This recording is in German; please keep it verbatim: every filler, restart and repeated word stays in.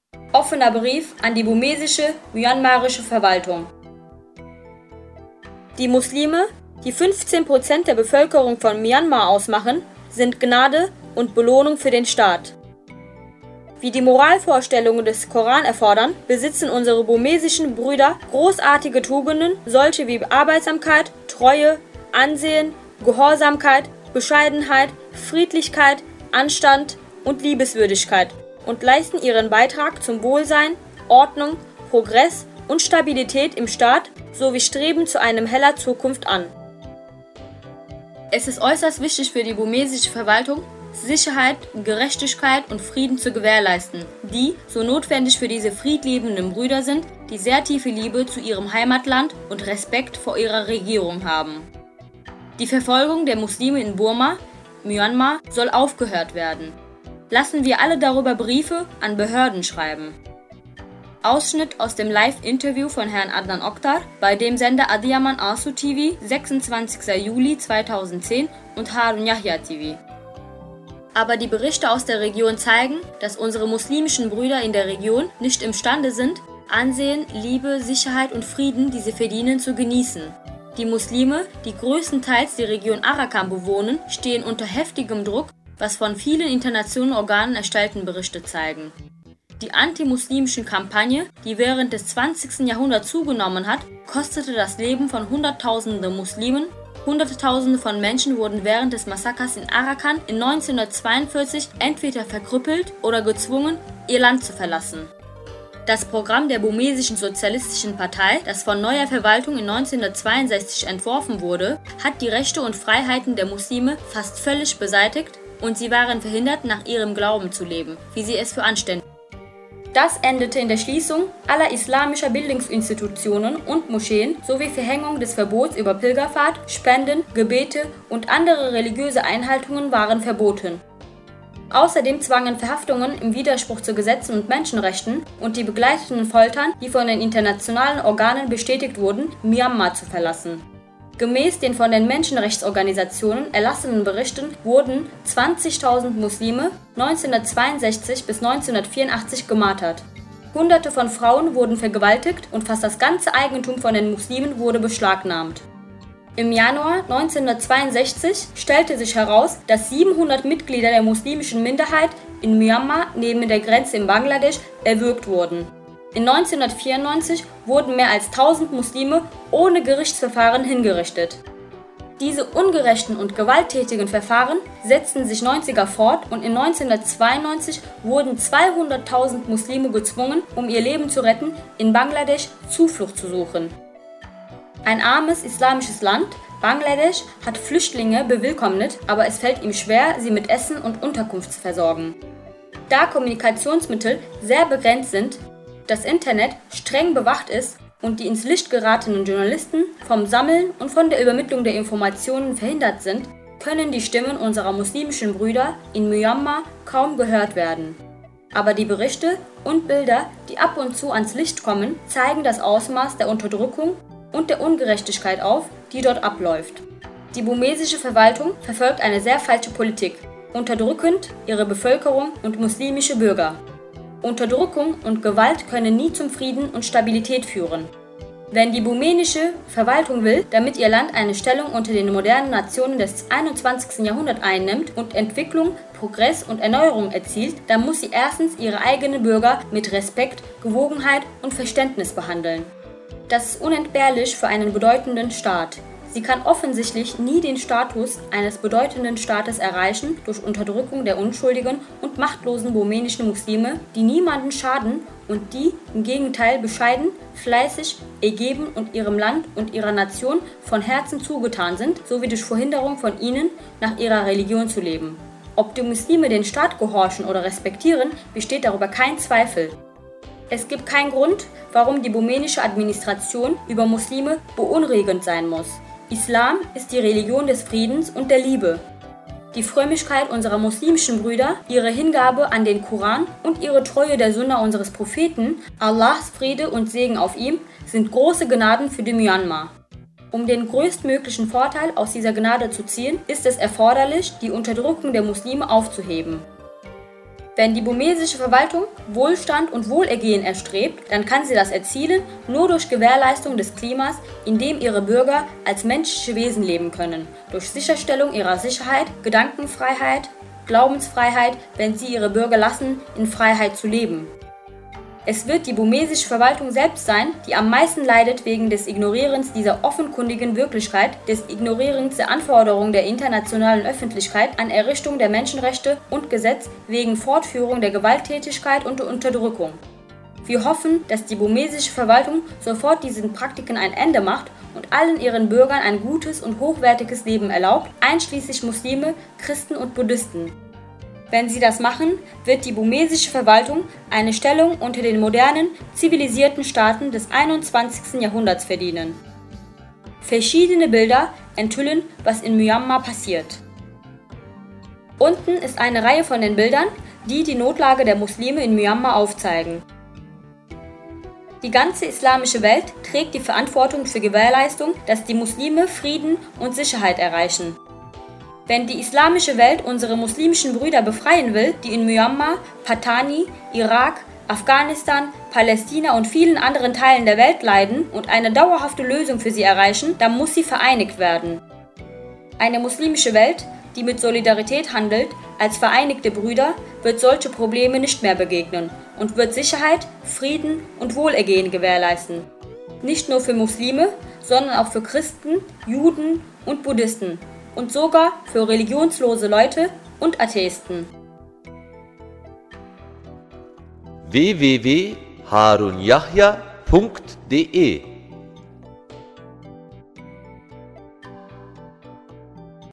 Offener Brief an die burmesische, myanmarische Verwaltung. Die Muslime, die fünfzehn Prozent der Bevölkerung von Myanmar ausmachen, sind Gnade und Belohnung für den Staat. Wie die Moralvorstellungen des Koran erfordern, besitzen unsere burmesischen Brüder großartige Tugenden, solche wie Arbeitsamkeit, Treue, Ansehen, Gehorsamkeit, Bescheidenheit, Friedlichkeit, Anstand und Liebenswürdigkeit und leisten ihren Beitrag zum Wohlsein, Ordnung, Progress und Stabilität im Staat sowie streben zu einer heller Zukunft an. Es ist äußerst wichtig für die burmesische Verwaltung, Sicherheit, Gerechtigkeit und Frieden zu gewährleisten, die so notwendig für diese friedliebenden Brüder sind, die sehr tiefe Liebe zu ihrem Heimatland und Respekt vor ihrer Regierung haben. Die Verfolgung der Muslime in Burma, Myanmar, soll aufgehört werden. Lassen wir alle darüber Briefe an Behörden schreiben. Ausschnitt aus dem Live-Interview von Herrn Adnan Oktar bei dem Sender Adiyaman Asu T V, sechsundzwanzigster Juli zweitausendzehn und Harun Yahya T V. Aber die Berichte aus der Region zeigen, dass unsere muslimischen Brüder in der Region nicht imstande sind, Ansehen, Liebe, Sicherheit und Frieden, die sie verdienen, zu genießen. Die Muslime, die größtenteils die Region Arakan bewohnen, stehen unter heftigem Druck, was von vielen internationalen Organen erstellten Berichte zeigen. Die antimuslimischen Kampagne, die während des zwanzigsten Jahrhunderts zugenommen hat, kostete das Leben von Hunderttausenden Muslimen. Hunderttausende von Menschen wurden während des Massakers in Arakan in neunzehnhundertzweiundvierzig entweder verkrüppelt oder gezwungen, ihr Land zu verlassen. Das Programm der burmesischen Sozialistischen Partei, das von neuer Verwaltung in neunzehnhundertzweiundsechzig entworfen wurde, hat die Rechte und Freiheiten der Muslime fast völlig beseitigt und sie waren verhindert, nach ihrem Glauben zu leben, wie sie es für anständig. Das endete in der Schließung aller islamischer Bildungsinstitutionen und Moscheen sowie Verhängung des Verbots über Pilgerfahrt, Spenden, Gebete und andere religiöse Einhaltungen waren verboten. Außerdem zwangen Verhaftungen im Widerspruch zu Gesetzen und Menschenrechten und die begleitenden Foltern, die von den internationalen Organen bestätigt wurden, Myanmar zu verlassen. Gemäß den von den Menschenrechtsorganisationen erlassenen Berichten wurden zwanzigtausend Muslime neunzehnhundertzweiundsechzig bis neunzehnhundertvierundachtzig gemartert. Hunderte von Frauen wurden vergewaltigt und fast das ganze Eigentum von den Muslimen wurde beschlagnahmt. Im Januar neunzehnhundertzweiundsechzig stellte sich heraus, dass siebenhundert Mitglieder der muslimischen Minderheit in Myanmar neben der Grenze in Bangladesch erwürgt wurden. In neunzehnhundertvierundneunzig wurden mehr als tausend Muslime ohne Gerichtsverfahren hingerichtet. Diese ungerechten und gewalttätigen Verfahren setzten sich neunziger fort und in neunzehnhundertzweiundneunzig wurden zweihunderttausend Muslime gezwungen, um ihr Leben zu retten, in Bangladesch Zuflucht zu suchen. Ein armes islamisches Land, Bangladesch, hat Flüchtlinge bewillkommnet, aber es fällt ihm schwer, sie mit Essen und Unterkunft zu versorgen. Da Kommunikationsmittel sehr begrenzt sind, das Internet streng bewacht ist und die ins Licht geratenen Journalisten vom Sammeln und von der Übermittlung der Informationen verhindert sind, können die Stimmen unserer muslimischen Brüder in Myanmar kaum gehört werden. Aber die Berichte und Bilder, die ab und zu ans Licht kommen, zeigen das Ausmaß der Unterdrückung und der Ungerechtigkeit auf, die dort abläuft. Die burmesische Verwaltung verfolgt eine sehr falsche Politik, unterdrückend ihre Bevölkerung und muslimische Bürger. Unterdrückung und Gewalt können nie zum Frieden und Stabilität führen. Wenn die burmenische Verwaltung will, damit ihr Land eine Stellung unter den modernen Nationen des einundzwanzigsten Jahrhunderts einnimmt und Entwicklung, Progress und Erneuerung erzielt, dann muss sie erstens ihre eigenen Bürger mit Respekt, Gewogenheit und Verständnis behandeln. Das ist unentbehrlich für einen bedeutenden Staat. Sie kann offensichtlich nie den Status eines bedeutenden Staates erreichen durch Unterdrückung der unschuldigen und machtlosen burmenischen Muslime, die niemanden schaden und die im Gegenteil bescheiden, fleißig, ergeben und ihrem Land und ihrer Nation von Herzen zugetan sind, sowie durch Verhinderung von ihnen, nach ihrer Religion zu leben. Ob die Muslime den Staat gehorchen oder respektieren, besteht darüber kein Zweifel. Es gibt keinen Grund, warum die burmenische Administration über Muslime beunruhigend sein muss. Islam ist die Religion des Friedens und der Liebe. Die Frömmigkeit unserer muslimischen Brüder, ihre Hingabe an den Koran und ihre Treue der Sunna unseres Propheten, Allahs Friede und Segen auf ihm, sind große Gnaden für die Myanmar. Um den größtmöglichen Vorteil aus dieser Gnade zu ziehen, ist es erforderlich, die Unterdrückung der Muslime aufzuheben. Wenn die burmesische Verwaltung Wohlstand und Wohlergehen erstrebt, dann kann sie das erzielen nur durch Gewährleistung des Klimas, in dem ihre Bürger als menschliche Wesen leben können, durch Sicherstellung ihrer Sicherheit, Gedankenfreiheit, Glaubensfreiheit, wenn sie ihre Bürger lassen, in Freiheit zu leben. Es wird die burmesische Verwaltung selbst sein, die am meisten leidet wegen des Ignorierens dieser offenkundigen Wirklichkeit, des Ignorierens der Anforderungen der internationalen Öffentlichkeit an Errichtung der Menschenrechte und Gesetz wegen Fortführung der Gewalttätigkeit und der Unterdrückung. Wir hoffen, dass die burmesische Verwaltung sofort diesen Praktiken ein Ende macht und allen ihren Bürgern ein gutes und hochwertiges Leben erlaubt, einschließlich Muslime, Christen und Buddhisten. Wenn sie das machen, wird die burmesische Verwaltung eine Stellung unter den modernen, zivilisierten Staaten des einundzwanzigsten Jahrhunderts verdienen. Verschiedene Bilder enthüllen, was in Myanmar passiert. Unten ist eine Reihe von den Bildern, die die Notlage der Muslime in Myanmar aufzeigen. Die ganze islamische Welt trägt die Verantwortung für Gewährleistung, dass die Muslime Frieden und Sicherheit erreichen. Wenn die islamische Welt unsere muslimischen Brüder befreien will, die in Myanmar, Patani, Irak, Afghanistan, Palästina und vielen anderen Teilen der Welt leiden und eine dauerhafte Lösung für sie erreichen, dann muss sie vereinigt werden. Eine muslimische Welt, die mit Solidarität handelt, als vereinigte Brüder, wird solche Probleme nicht mehr begegnen und wird Sicherheit, Frieden und Wohlergehen gewährleisten. Nicht nur für Muslime, sondern auch für Christen, Juden und Buddhisten. Und sogar für religionslose Leute und Atheisten. w w w punkt harun yahya punkt de